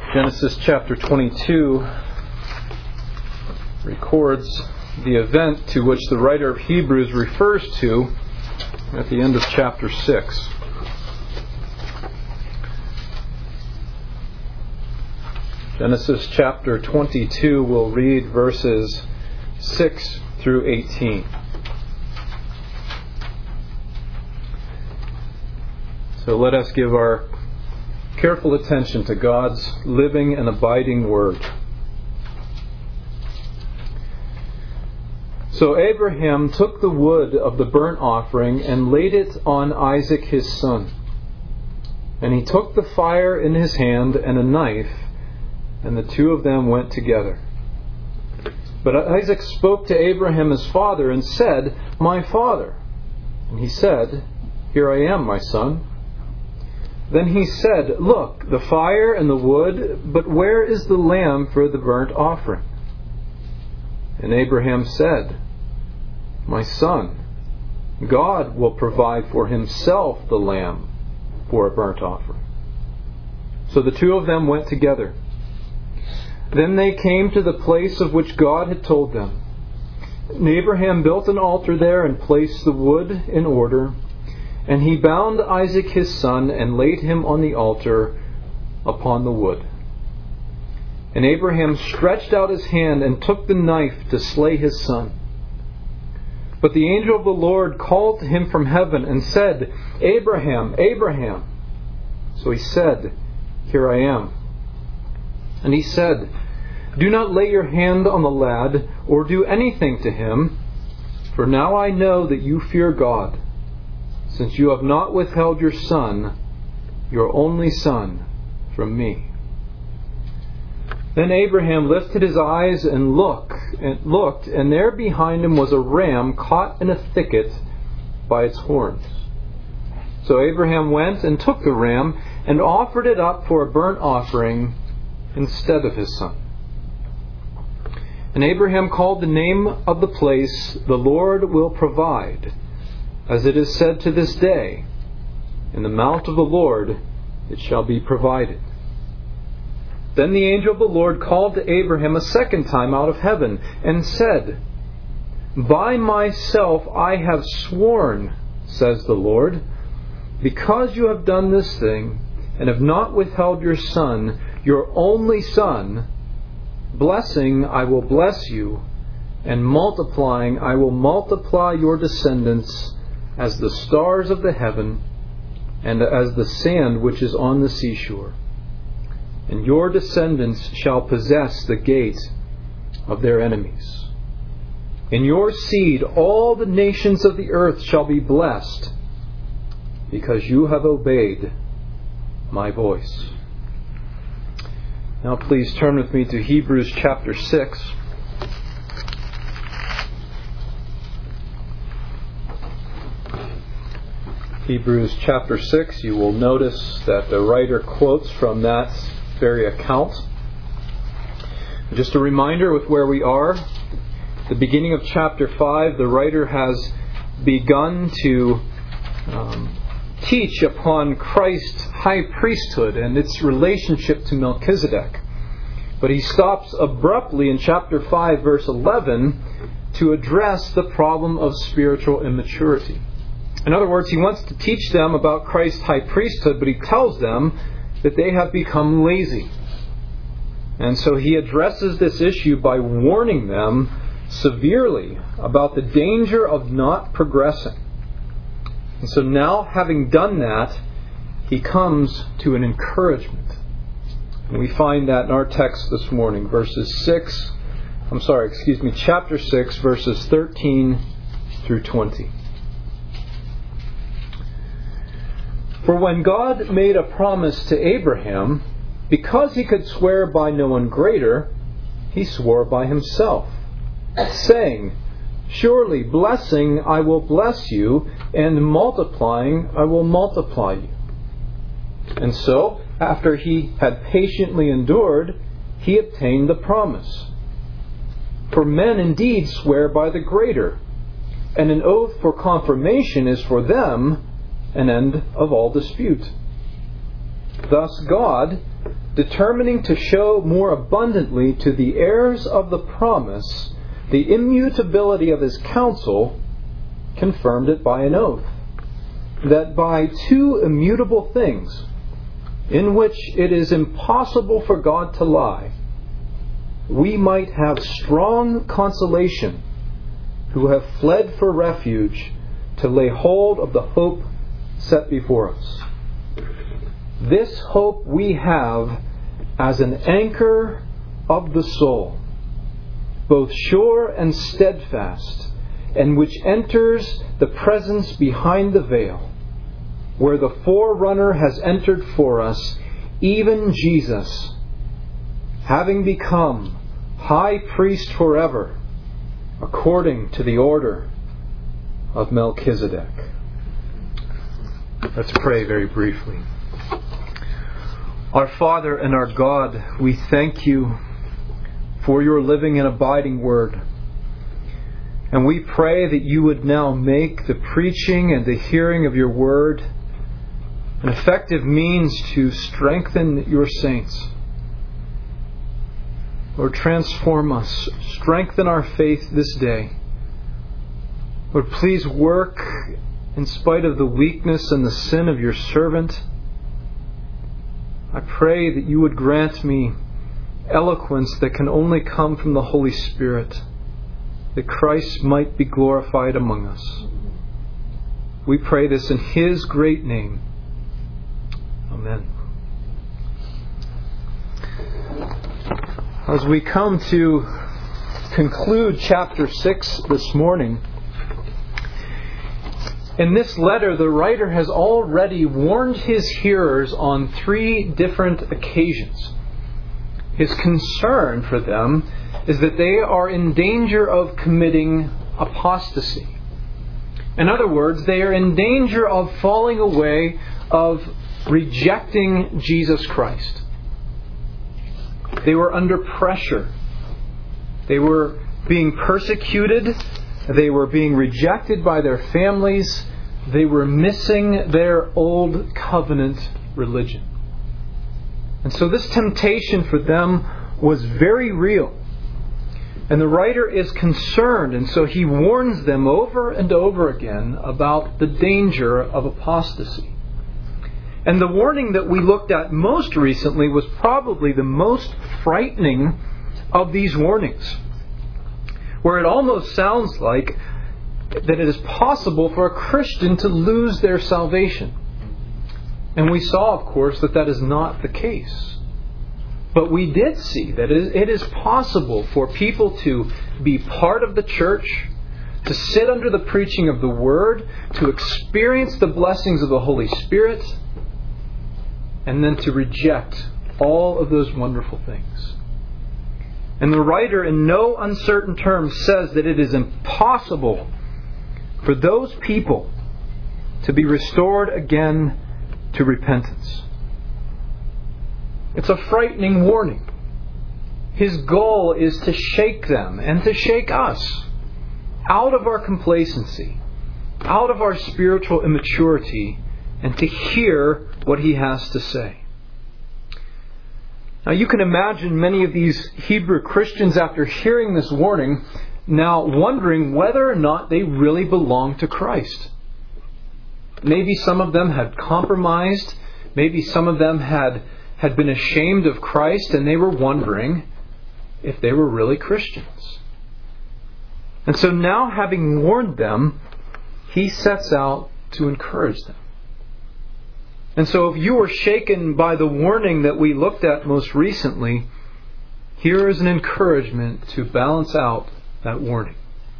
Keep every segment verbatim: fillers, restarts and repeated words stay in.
Genesis chapter twenty-two records the event to which the writer of Hebrews refers to at the end of chapter six. Genesis chapter twenty-two, we'll read verses six through eighteen. So let us give our careful attention to God's living and abiding Word. So Abraham took the wood of the burnt offering and laid it on Isaac his son. And he took the fire in his hand and a knife, and the two of them went together. But Isaac spoke to Abraham his father and said, "My father." And he said, "Here I am, my son." Then he said, "Look, the fire and the wood, but where is the lamb for the burnt offering?" And Abraham said, "My son, God will provide for himself the lamb for a burnt offering." So the two of them went together. Then they came to the place of which God had told them. And Abraham built an altar there and placed the wood in order. And he bound Isaac his son and laid him on the altar upon the wood. And Abraham stretched out his hand and took the knife to slay his son. But the angel of the Lord called to him from heaven and said, "Abraham, Abraham." So he said, "Here I am." And he said, "Do not lay your hand on the lad or do anything to him, for now I know that you fear God, since you have not withheld your son, your only son, from me." Then Abraham lifted his eyes and look, and looked, and there behind him was a ram caught in a thicket by its horns. So Abraham went and took the ram and offered it up for a burnt offering instead of his son. And Abraham called the name of the place, "The Lord will provide," as it is said to this day, "In the mount of the Lord it shall be provided." Then the angel of the Lord called to Abraham a second time out of heaven and said, "By myself I have sworn, says the Lord, because you have done this thing and have not withheld your son, your only son, blessing I will bless you, and multiplying I will multiply your descendants as the stars of the heaven and as the sand which is on the seashore. And your descendants shall possess the gate of their enemies. In your seed all the nations of the earth shall be blessed, because you have obeyed my voice." Now please turn with me to Hebrews chapter six. Hebrews chapter six, you will notice that the writer quotes from that very account. Just a reminder with where we are. The beginning of chapter five, the writer has begun to um, teach upon Christ's high priesthood and its relationship to Melchizedek. But he stops abruptly in chapter five, verse eleven, to address the problem of spiritual immaturity. In other words, he wants to teach them about Christ's high priesthood, but he tells them that they have become lazy. And so he addresses this issue by warning them severely about the danger of not progressing. And so now, having done that, he comes to an encouragement. And we find that in our text this morning, verses six, I'm sorry, excuse me, chapter six, verses thirteen through twenty. "For when God made a promise to Abraham, because he could swear by no one greater, he swore by himself, saying, 'Surely blessing I will bless you, and multiplying I will multiply you.' And so, after he had patiently endured, he obtained the promise. For men indeed swear by the greater, and an oath for confirmation is for them an end of all dispute. Thus God, determining to show more abundantly to the heirs of the promise the immutability of his counsel, confirmed it by an oath, that by two immutable things, in which it is impossible for God to lie, we might have strong consolation, who have fled for refuge, to lay hold of the hope set before us. This hope we have as an anchor of the soul, both sure and steadfast, and which enters the presence behind the veil, where the forerunner has entered for us, even Jesus, having become high priest forever, according to the order of Melchizedek. Let's pray very briefly. Our Father and our God, we thank you for your living and abiding word. And we pray that you would now make the preaching and the hearing of your word an effective means to strengthen your saints. Lord, transform us. Strengthen our faith this day. Lord, please work in spite of the weakness and the sin of your servant. I pray that you would grant me eloquence that can only come from the Holy Spirit, that Christ might be glorified among us. We pray this in His great name. Amen. As we come to conclude chapter six this morning, in this letter, the writer has already warned his hearers on three different occasions. His concern for them is that they are in danger of committing apostasy. In other words, they are in danger of falling away, of rejecting Jesus Christ. They were under pressure. They were being persecuted. They were being rejected by their families. They were missing their old covenant religion. And so this temptation for them was very real. And the writer is concerned, and so he warns them over and over again about the danger of apostasy. And the warning that we looked at most recently was probably the most frightening of these warnings, where it almost sounds like that it is possible for a Christian to lose their salvation. And we saw, of course, that that is not the case. But we did see that it is possible for people to be part of the church, to sit under the preaching of the Word, to experience the blessings of the Holy Spirit, and then to reject all of those wonderful things. And the writer, in no uncertain terms, says that it is impossible for those people to be restored again to repentance. It's a frightening warning. His goal is to shake them and to shake us out of our complacency, out of our spiritual immaturity, and to hear what he has to say. Now you can imagine many of these Hebrew Christians, after hearing this warning, now wondering whether or not they really belong to Christ. Maybe some of them had compromised. Maybe some of them had, had been ashamed of Christ, and they were wondering if they were really Christians. And so now, having warned them, he sets out to encourage them. And so if you were shaken by the warning that we looked at most recently, here is an encouragement to balance out that warning.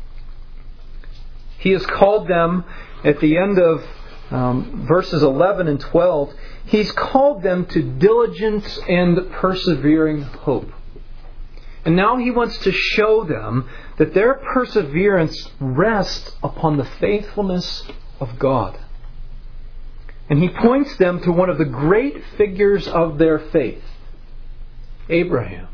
He has called them at the end of um, verses eleven and twelve, he's called them to diligence and persevering hope. And now he wants to show them that their perseverance rests upon the faithfulness of God. And he points them to one of the great figures of their faith, Abraham.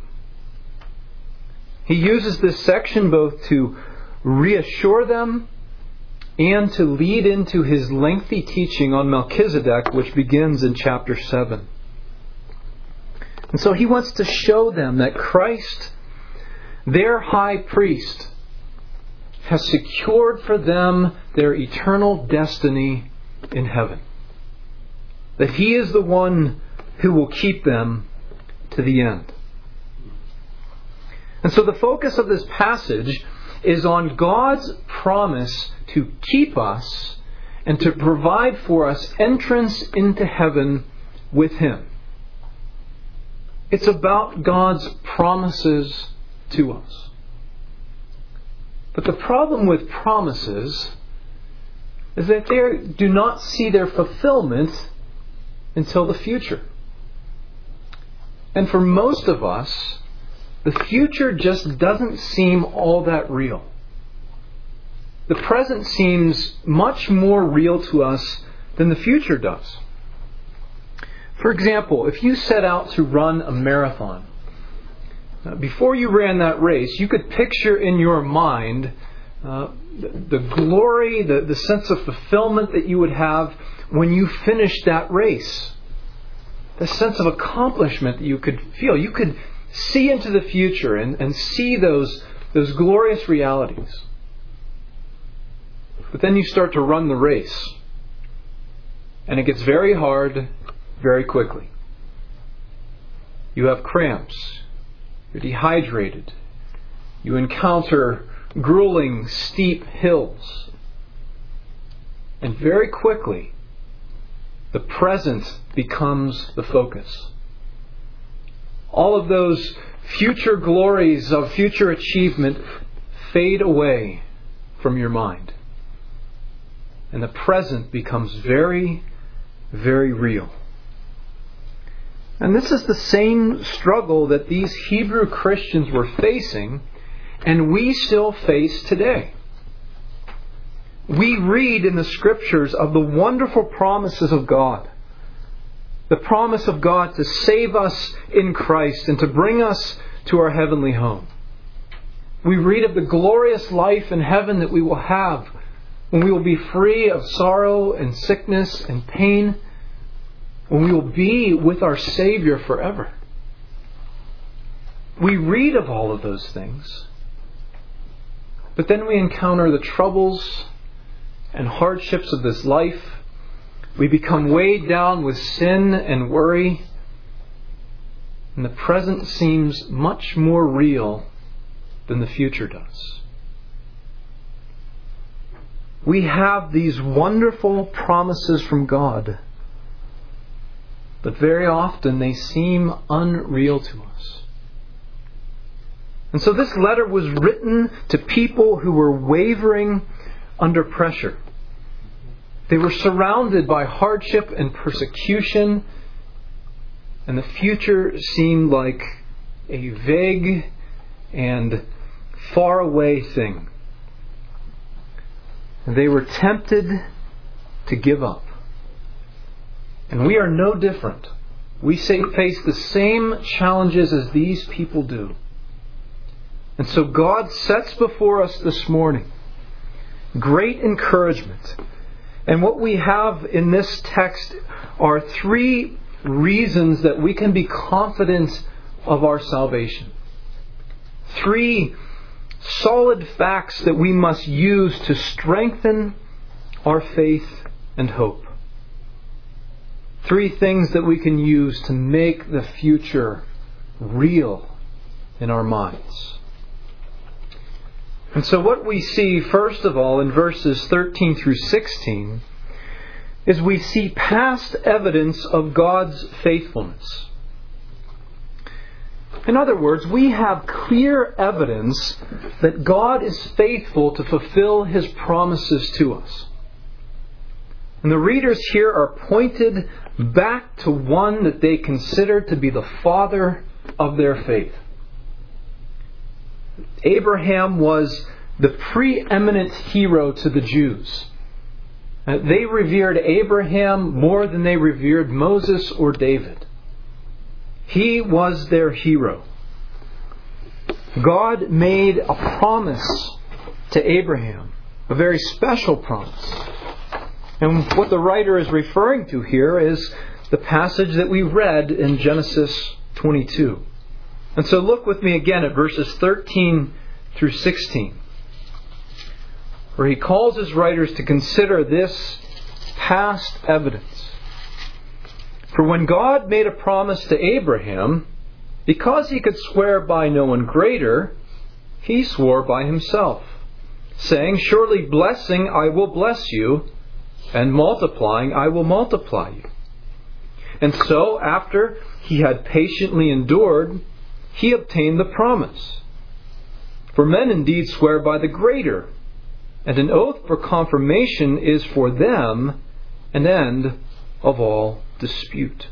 He uses this section both to reassure them and to lead into his lengthy teaching on Melchizedek, which begins in chapter seven. And so he wants to show them that Christ, their high priest, has secured for them their eternal destiny in heaven. That he is the one who will keep them to the end. And so the focus of this passage is on God's promise to keep us and to provide for us entrance into heaven with Him. It's about God's promises to us. But the problem with promises is that they do not see their fulfillment until the future. And for most of us, the future just doesn't seem all that real. The present seems much more real to us than the future does. For example, if you set out to run a marathon, before you ran that race, you could picture in your mind uh, the, the glory, the, the sense of fulfillment that you would have when you finished that race. The sense of accomplishment that you could feel. You could see into the future and, and see those, those glorious realities. But then you start to run the race. And it gets very hard very quickly. You have cramps. You're dehydrated. You encounter grueling, steep hills. And very quickly, the present becomes the focus. All of those future glories of future achievement fade away from your mind. And the present becomes very, very real. And this is the same struggle that these Hebrew Christians were facing, and we still face today. We read in the Scriptures of the wonderful promises of God. The promise of God to save us in Christ and to bring us to our heavenly home. We read of the glorious life in heaven that we will have when we will be free of sorrow and sickness and pain, when we will be with our Savior forever. We read of all of those things, but then we encounter the troubles and hardships of this life. We become weighed down with sin and worry, and the present seems much more real than the future does. We have these wonderful promises from God, but very often they seem unreal to us. And so this letter was written to people who were wavering under pressure. They were surrounded by hardship and persecution, and the future seemed like a vague and faraway thing. They were tempted to give up. And we are no different. We face the same challenges as these people do. And so God sets before us this morning great encouragement. And what we have in this text are three reasons that we can be confident of our salvation. Three solid facts that we must use to strengthen our faith and hope. Three things that we can use to make the future real in our minds. And so what we see, first of all, in verses thirteen through sixteen, is we see past evidence of God's faithfulness. In other words, we have clear evidence that God is faithful to fulfill His promises to us. And the readers here are pointed back to one that they consider to be the father of their faith. Abraham was the preeminent hero to the Jews. They revered Abraham more than they revered Moses or David. He was their hero. God made a promise to Abraham, a very special promise. And what the writer is referring to here is the passage that we read in Genesis twenty-two. And so look with me again at verses thirteen through sixteen, where he calls his writers to consider this past evidence. For when God made a promise to Abraham, because he could swear by no one greater, he swore by himself, saying, "Surely blessing I will bless you, and multiplying I will multiply you." And so, after he had patiently endured, he obtained the promise. For men indeed swear by the greater, and an oath for confirmation is for them an end of all dispute.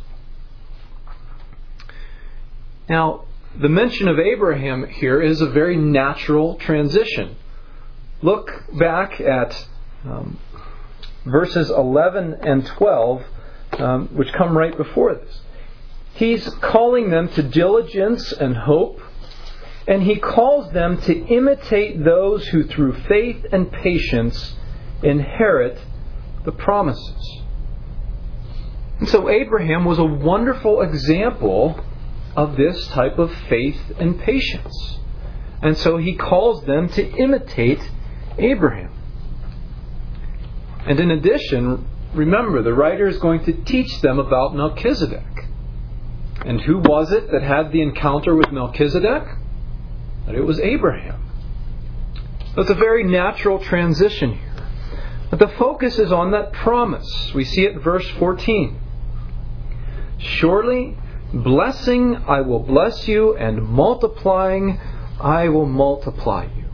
Now, the mention of Abraham here is a very natural transition. Look back at um, verses eleven and twelve, um, which come right before this. He's calling them to diligence and hope, and he calls them to imitate those who through faith and patience inherit the promises. And so Abraham was a wonderful example of this type of faith and patience. And so he calls them to imitate Abraham. And in addition, remember, the writer is going to teach them about Melchizedek. And who was it that had the encounter with Melchizedek? But it was Abraham. So it's a very natural transition here. But the focus is on that promise. We see it in verse fourteen. "Surely blessing I will bless you, and multiplying I will multiply you."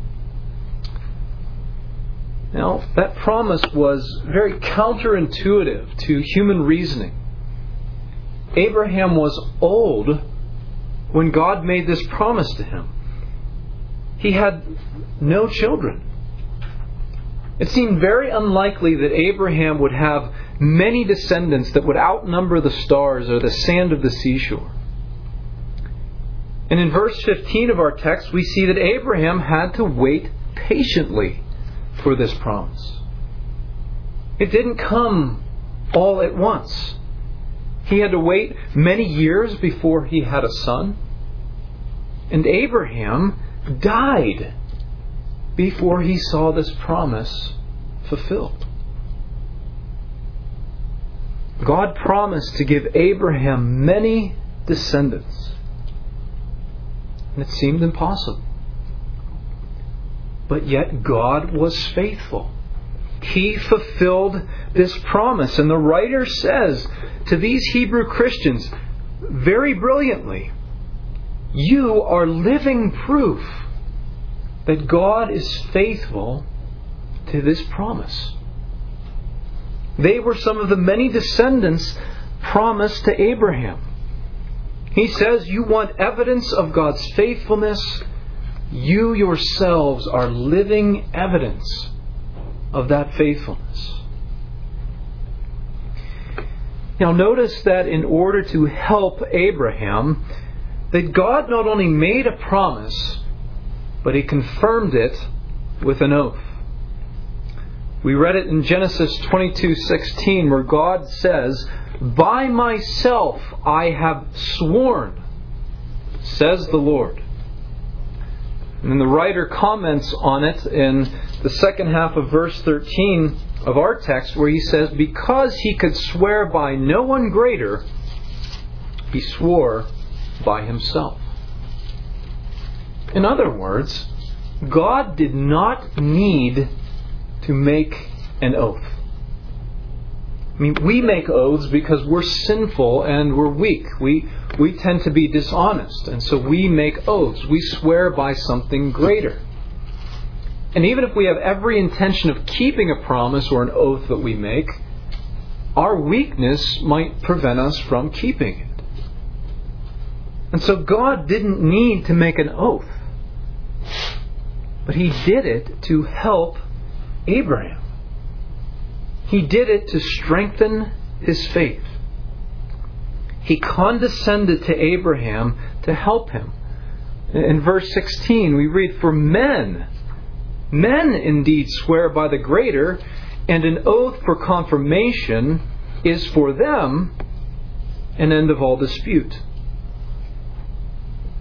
Now, that promise was very counterintuitive to human reasoning. Abraham was old when God made this promise to him. He had no children. It seemed very unlikely that Abraham would have many descendants that would outnumber the stars or the sand of the seashore. And in verse fifteen of our text, we see that Abraham had to wait patiently for this promise. It didn't come all at once. He had to wait many years before he had a son. And Abraham died before he saw this promise fulfilled. God promised to give Abraham many descendants. And it seemed impossible. But yet God was faithful. He fulfilled this promise. And the writer says to these Hebrew Christians very brilliantly, you are living proof that God is faithful to this promise. They were some of the many descendants promised to Abraham. He says, you want evidence of God's faithfulness? You yourselves are living evidence of that faithfulness. Now notice that in order to help Abraham, that God not only made a promise, but He confirmed it with an oath. We read it in Genesis twenty-two sixteen, where God says, by myself I have sworn, says the Lord. And then the writer comments on it in the second half of verse thirteen of our text, where he says, because he could swear by no one greater, he swore by himself. In other words, God did not need to make an oath. I mean, we make oaths because we're sinful and we're weak. We we tend to be dishonest, and so we make oaths. We swear by something greater. And even if we have every intention of keeping a promise or an oath that we make, our weakness might prevent us from keeping it. And so God didn't need to make an oath, but He did it to help Abraham. He did it to strengthen his faith. He condescended to Abraham to help him. In verse sixteen we read, for men, men indeed swear by the greater, and an oath for confirmation is for them an end of all dispute.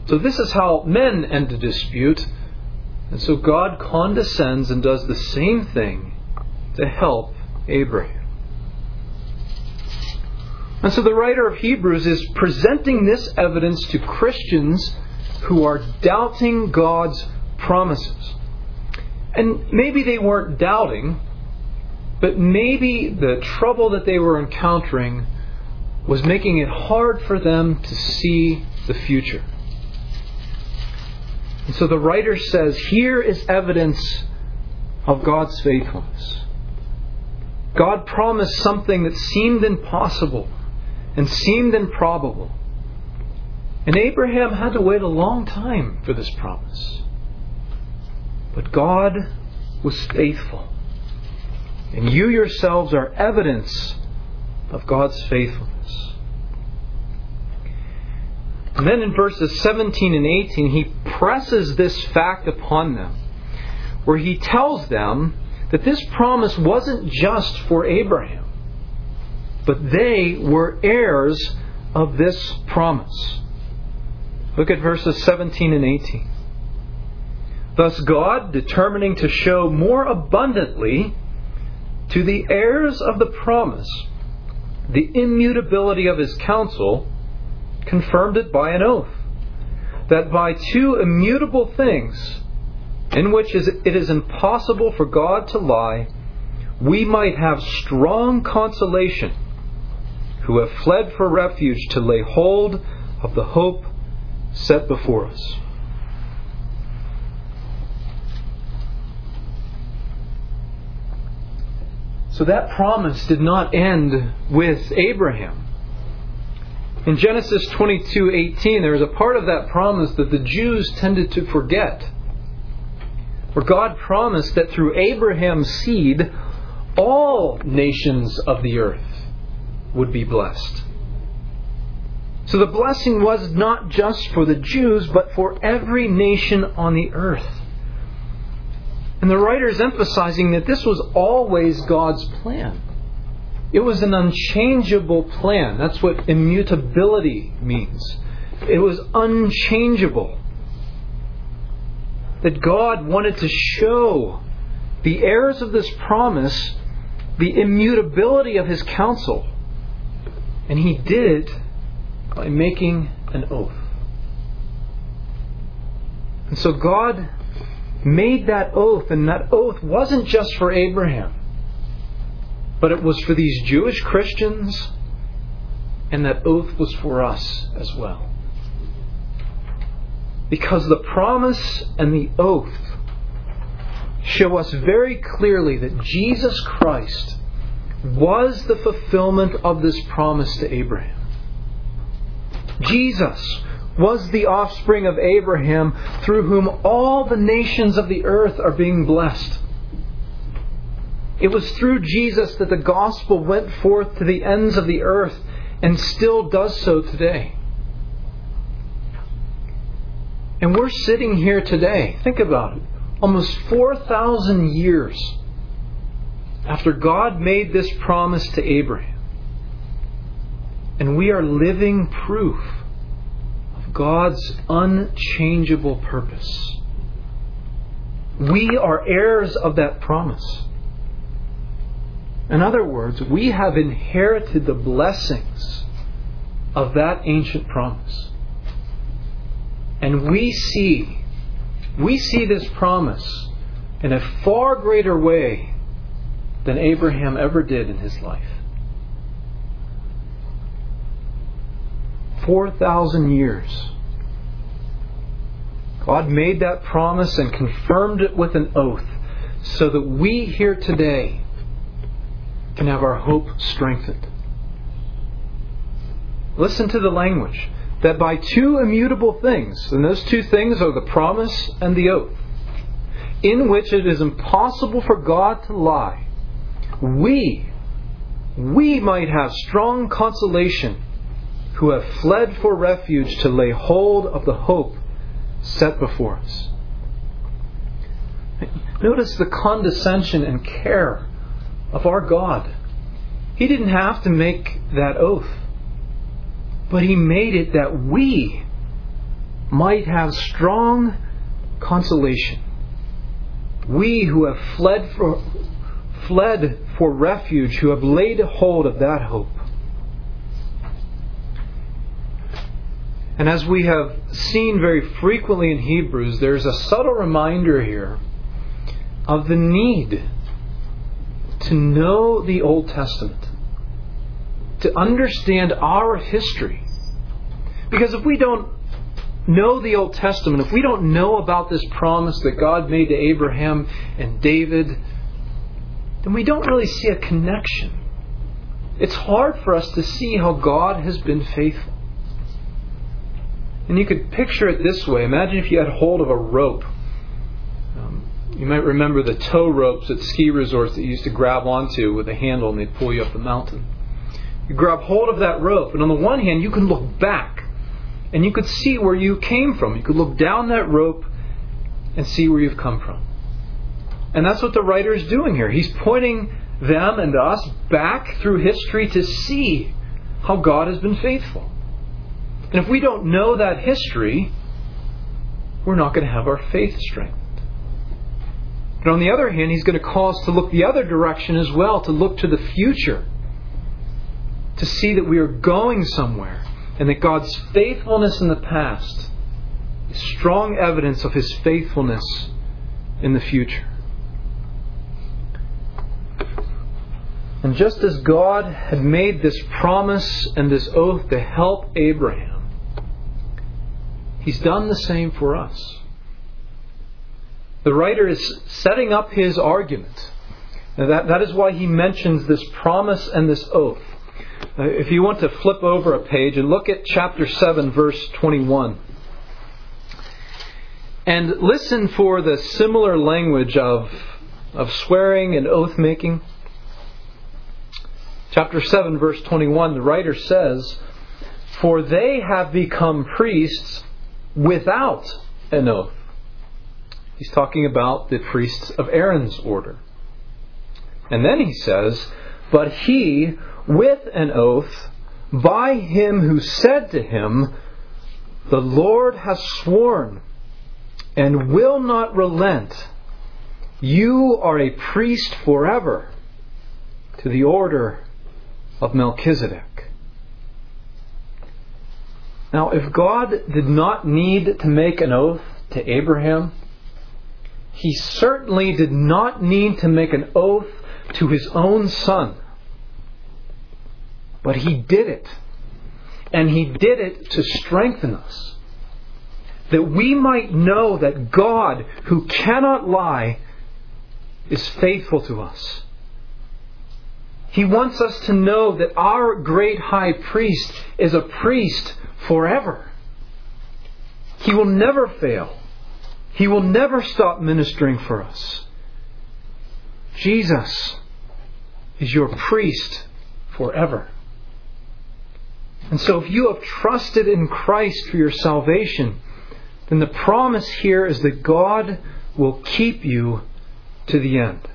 So this is how men end a dispute. And so God condescends and does the same thing to help Abraham. And so the writer of Hebrews is presenting this evidence to Christians who are doubting God's promises. And maybe they weren't doubting, but maybe the trouble that they were encountering was making it hard for them to see the future. And so the writer says, here is evidence of God's faithfulness. God promised something that seemed impossible and seemed improbable. And Abraham had to wait a long time for this promise. But God was faithful. And you yourselves are evidence of God's faithfulness. And then in verses seventeen and eighteen, he presses this fact upon them, where he tells them that this promise wasn't just for Abraham, but they were heirs of this promise. Look at verses seventeen and eighteen. Thus God, determining to show more abundantly to the heirs of the promise the immutability of His counsel, confirmed it by an oath, that by two immutable things, in which it is impossible for God to lie, we might have strong consolation, who have fled for refuge to lay hold of the hope set before us. So that promise did not end with Abraham. In Genesis twenty-two eighteen, there is a part of that promise that the Jews tended to forget, where God promised that through Abraham's seed, all nations of the earth would be blessed. So the blessing was not just for the Jews, but for every nation on the earth. And the writer is emphasizing that this was always God's plan. It was an unchangeable plan. That's what immutability means. It was unchangeable. That God wanted to show the heirs of this promise the immutability of His counsel. And He did it by making an oath. And so God made that oath, and that oath wasn't just for Abraham, but it was for these Jewish Christians, and that oath was for us as well. Because the promise and the oath show us very clearly that Jesus Christ was the fulfillment of this promise to Abraham. Jesus was the offspring of Abraham, through whom all the nations of the earth are being blessed. It was through Jesus that the gospel went forth to the ends of the earth, and still does so today. And we're sitting here today, think about it, almost four thousand years after God made this promise to Abraham. And we are living proof of God's unchangeable purpose. We are heirs of that promise. In other words, we have inherited the blessings of that ancient promise. And we see, we see this promise in a far greater way than Abraham ever did in his life. Four thousand years. God made that promise and confirmed it with an oath, so that we here today can have our hope strengthened. Listen to the language. That by two immutable things, and those two things are the promise and the oath, in which it is impossible for God to lie, we, we might have strong consolation, who have fled for refuge to lay hold of the hope set before us. Notice the condescension and care of our God. He didn't have to make that oath, but He made it that we might have strong consolation. We who have fled for, fled for refuge, who have laid hold of that hope. And as we have seen very frequently in Hebrews, there's a subtle reminder here of the need to know the Old Testament, to understand our history. Because if we don't know the Old Testament, if we don't know about this promise that God made to Abraham and David, then we don't really see a connection. It's hard for us to see how God has been faithful. And you could picture it this way. Imagine if you had hold of a rope. Um, you might remember the tow ropes at ski resorts that you used to grab onto with a handle and they'd pull you up the mountain. You grab hold of that rope, and on the one hand you can look back and you could see where you came from. You could look down that rope and see where you've come from. And that's what the writer is doing here. He's pointing them and us back through history to see how God has been faithful. And if we don't know that history, we're not going to have our faith strengthened. But on the other hand, he's going to call us to look the other direction as well, to look to the future, to see that we are going somewhere, and that God's faithfulness in the past is strong evidence of His faithfulness in the future. And just as God had made this promise and this oath to help Abraham, He's done the same for us. The writer is setting up his argument. Now that, that is why he mentions this promise and this oath. Uh, if you want to flip over a page and look at chapter seven, verse twenty-one. And listen for the similar language of, of swearing and oath making. Chapter seven, verse twenty-one, the writer says, "For they have become priests without an oath." He's talking about the priests of Aaron's order. And then he says, "But he with an oath by him who said to him, 'The Lord has sworn and will not relent. You are a priest forever to the order of Melchizedek.'" Now, if God did not need to make an oath to Abraham, He certainly did not need to make an oath to His own son. But He did it. And He did it to strengthen us, that we might know that God, who cannot lie, is faithful to us. He wants us to know that our great high priest is a priest forever. He will never fail. He will never stop ministering for us. Jesus is your priest forever. And so if you have trusted in Christ for your salvation, then the promise here is that God will keep you to the end.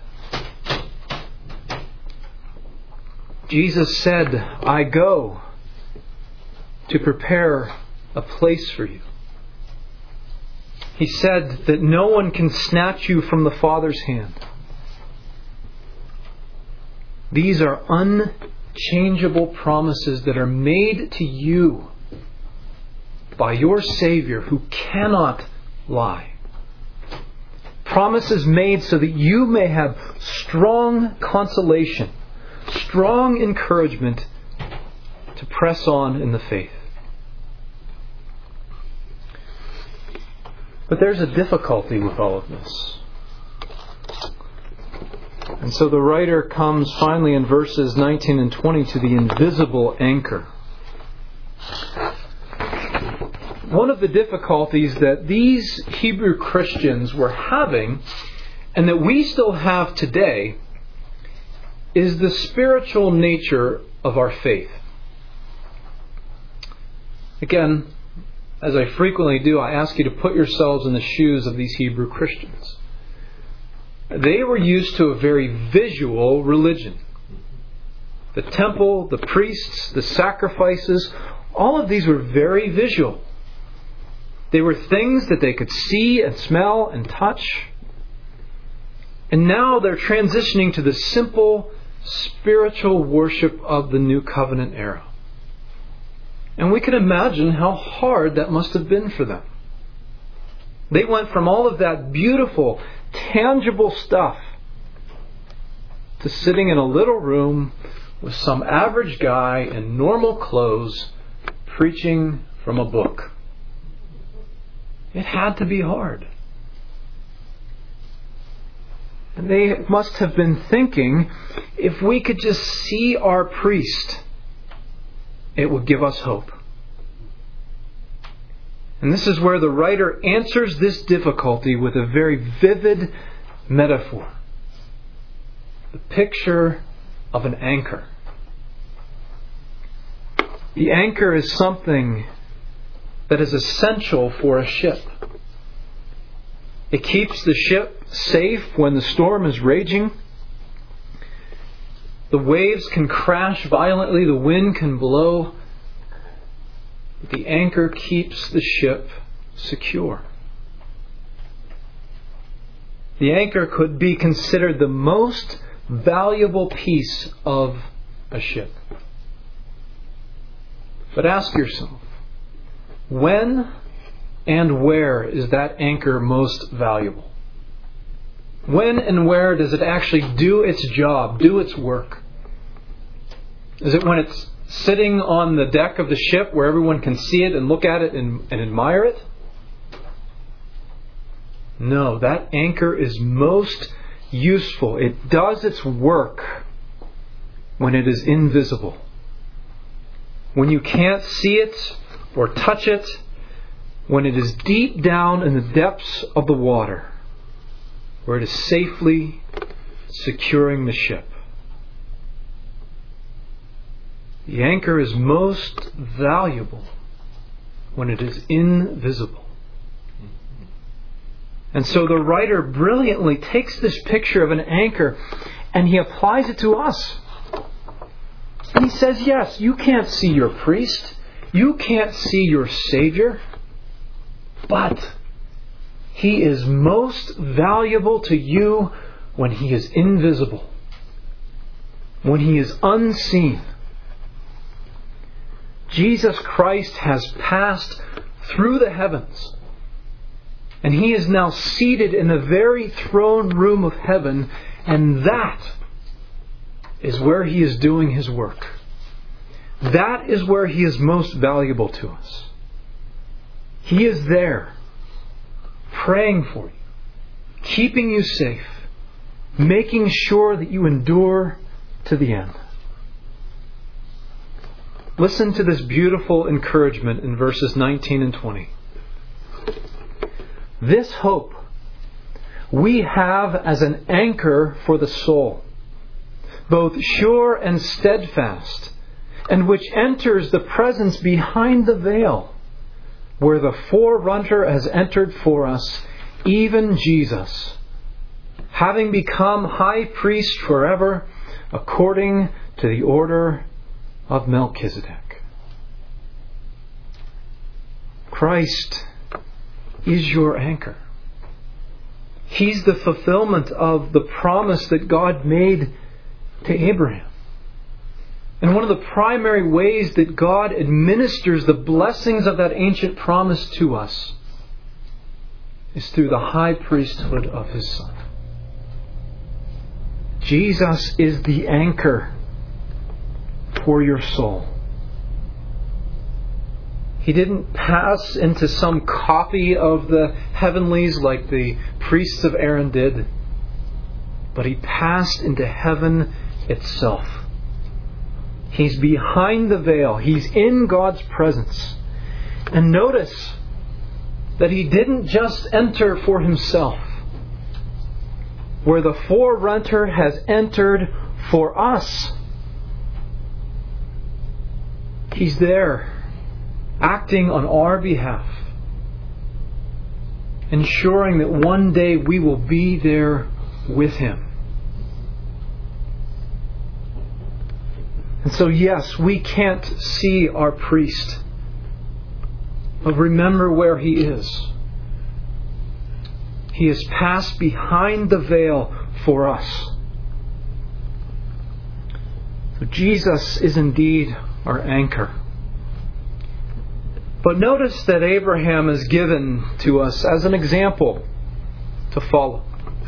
Jesus said, "I go to prepare a place for you." He said that no one can snatch you from the Father's hand. These are unchangeable promises that are made to you by your Savior, who cannot lie. Promises made so that you may have strong consolation, strong encouragement to press on in the faith. But there's a difficulty with all of this. And so the writer comes finally in verses nineteen and twenty to the invisible anchor. One of the difficulties that these Hebrew Christians were having, and that we still have today, is the spiritual nature of our faith. Again, as I frequently do, I ask you to put yourselves in the shoes of these Hebrew Christians. They were used to a very visual religion. The temple, the priests, the sacrifices, all of these were very visual. They were things that they could see and smell and touch. And now they're transitioning to the simple spiritual worship of the New Covenant era. And we can imagine how hard that must have been for them. They went from all of that beautiful, tangible stuff to sitting in a little room with some average guy in normal clothes preaching from a book. It had to be hard. And they must have been thinking, if we could just see our priest, it would give us hope. And this is where the writer answers this difficulty with a very vivid metaphor. The picture of an anchor. The anchor is something that is essential for a ship. It keeps the ship safe when the storm is raging. The waves can crash violently, the wind can blow. But the anchor keeps the ship secure. The anchor could be considered the most valuable piece of a ship. But ask yourself, when and where is that anchor most valuable? When and where does it actually do its job, do its work? Is it when it's sitting on the deck of the ship where everyone can see it and look at it and, and admire it? No, that anchor is most useful. It does its work when it is invisible. When you can't see it or touch it, when it is deep down in the depths of the water, where it is safely securing the ship. The anchor is most valuable when it is invisible. And so the writer brilliantly takes this picture of an anchor and he applies it to us. And he says, yes, you can't see your priest. You can't see your Savior. But He is most valuable to you when He is invisible. When He is unseen. Jesus Christ has passed through the heavens. And He is now seated in the very throne room of heaven. And that is where He is doing His work. That is where He is most valuable to us. He is there, praying for you, keeping you safe, making sure that you endure to the end. Listen to this beautiful encouragement in verses nineteen and twenty. This hope we have as an anchor for the soul, both sure and steadfast, and which enters the presence behind the veil, where the forerunner has entered for us, even Jesus, having become high priest forever, according to the order of Melchizedek. Christ is your anchor. He's the fulfillment of the promise that God made to Abraham. And one of the primary ways that God administers the blessings of that ancient promise to us is through the high priesthood of His Son. Jesus is the anchor for your soul. He didn't pass into some copy of the heavenlies like the priests of Aaron did, but He passed into heaven itself. He's behind the veil. He's in God's presence. And notice that He didn't just enter for Himself. Where the forerunner has entered for us, He's there, acting on our behalf, ensuring that one day we will be there with Him. And so, yes, we can't see our priest. But remember where He is. He has passed behind the veil for us. So Jesus is indeed our anchor. But notice that Abraham is given to us as an example to follow.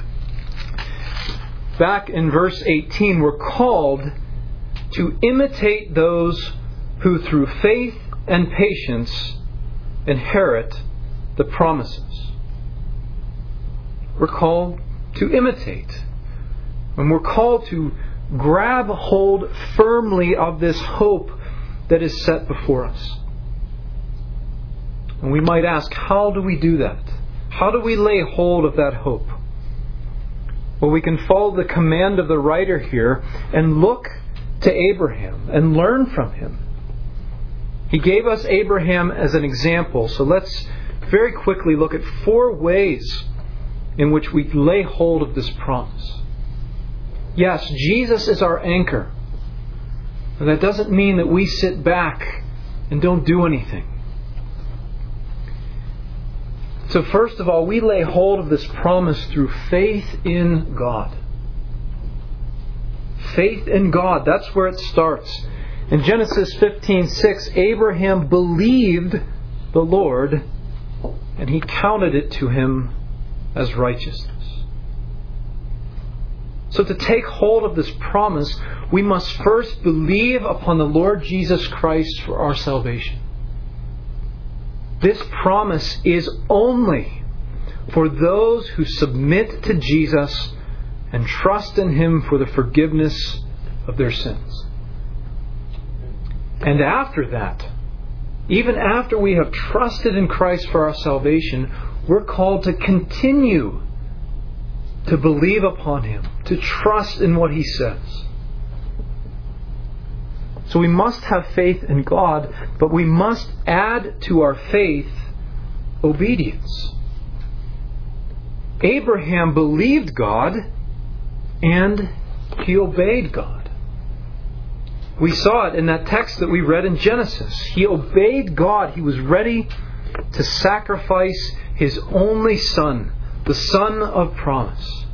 Back in verse eighteen, we're called to imitate those who through faith and patience inherit the promises. We're called to imitate. And we're called to grab hold firmly of this hope that is set before us. And we might ask, how do we do that? How do we lay hold of that hope? Well, we can follow the command of the writer here and look to Abraham and learn from him. He gave us Abraham as an example, so let's very quickly look at four ways in which we lay hold of this promise. Yes, Jesus is our anchor. But that doesn't mean that we sit back and don't do anything. So first of all, we lay hold of this promise through faith in God. Faith in God, that's where it starts. In Genesis fifteen six, Abraham believed the Lord, and He counted it to him as righteousness. So to take hold of this promise, we must first believe upon the Lord Jesus Christ for our salvation. This promise is only for those who submit to Jesus and trust in Him for the forgiveness of their sins. And after that, even after we have trusted in Christ for our salvation, we're called to continue to believe upon Him, to trust in what He says. So we must have faith in God, but we must add to our faith obedience. Abraham believed God and he obeyed God. We saw it in that text that we read in Genesis. He obeyed God. He was ready to sacrifice his only son, the son of promise.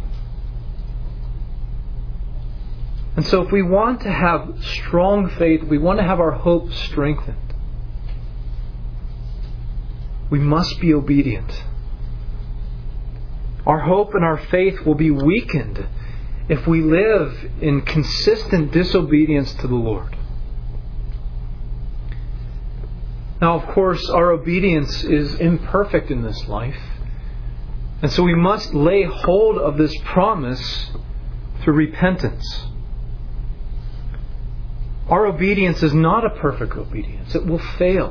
And so if we want to have strong faith, we want to have our hope strengthened, we must be obedient. Our hope and our faith will be weakened if we live in consistent disobedience to the Lord. Now, of course, our obedience is imperfect in this life. And so we must lay hold of this promise through repentance. Our obedience is not a perfect obedience. It will fail.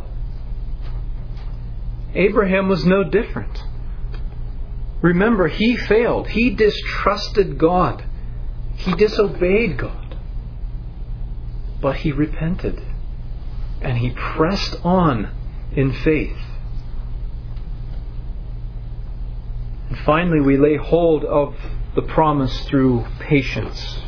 Abraham was no different. Remember, he failed. He distrusted God. He disobeyed God. But he repented. And he pressed on in faith. And finally, we lay hold of the promise through patience.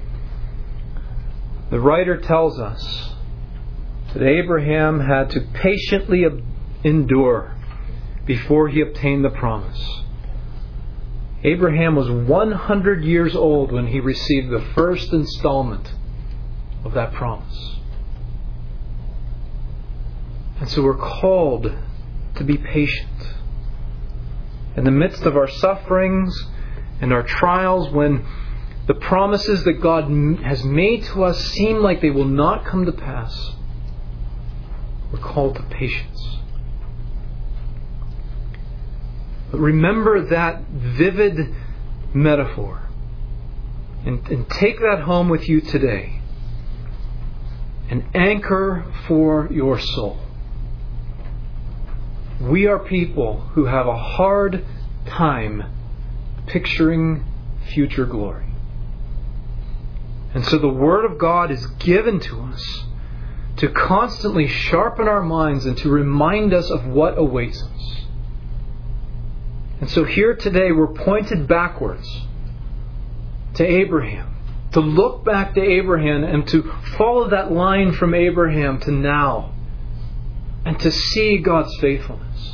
The writer tells us that Abraham had to patiently endure before he obtained the promise. Abraham was one hundred years old when he received the first installment of that promise. And so we're called to be patient. In the midst of our sufferings and our trials, when the promises that God has made to us seem like they will not come to pass, we're called to patience. But remember that vivid metaphor and, and take that home with you today. An anchor for your soul. We are people who have a hard time picturing future glory. And so the Word of God is given to us to constantly sharpen our minds and to remind us of what awaits us. And so here today we're pointed backwards to Abraham, to look back to Abraham and to follow that line from Abraham to now, and to see God's faithfulness.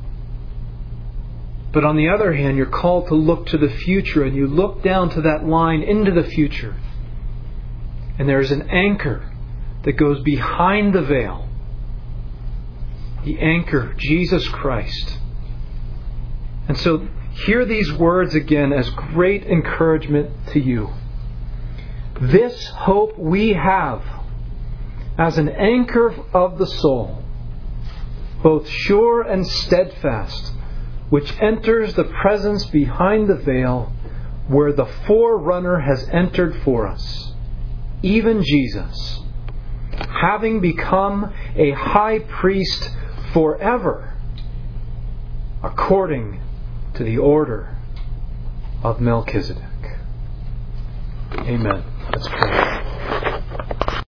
But on the other hand, you're called to look to the future, and you look down to that line into the future. And there is an anchor that goes behind the veil. The anchor, Jesus Christ. And so hear these words again as great encouragement to you. This hope we have as an anchor of the soul, both sure and steadfast, which enters the presence behind the veil, where the forerunner has entered for us, even Jesus, having become a high priest forever, according to the order of Melchizedek. Amen. Let's pray.